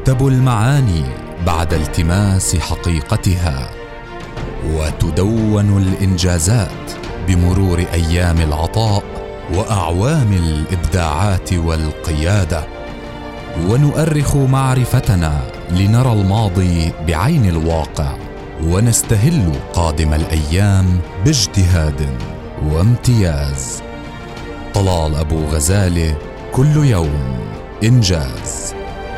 تكتب المعاني بعد التماس حقيقتها، وتدون الإنجازات بمرور أيام العطاء وأعوام الإبداعات والقيادة، ونؤرخ معرفتنا لنرى الماضي بعين الواقع، ونستهل قادم الأيام باجتهاد وامتياز. طلال أبو غزالة، كل يوم إنجاز.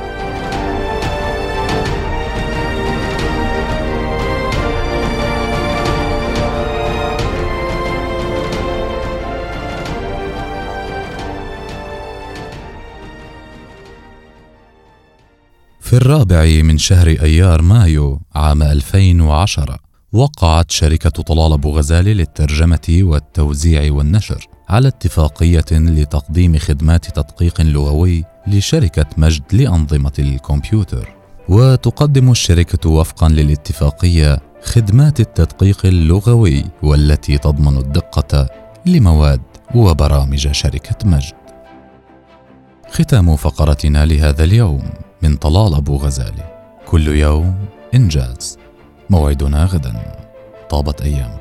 في 4 شهر أيار مايو عام 2010 وقعت شركة طلال أبو غزالة للترجمة والتوزيع والنشر على اتفاقية لتقديم خدمات تدقيق لغوي لشركة مجد لأنظمة الكمبيوتر. وتقدم الشركة وفقا للاتفاقية خدمات التدقيق اللغوي والتي تضمن الدقة لمواد وبرامج شركة مجد. ختام فقرتنا لهذا اليوم من طلال أبو غزالة، كل يوم إنجاز. موعدنا غدا. طابت أيام.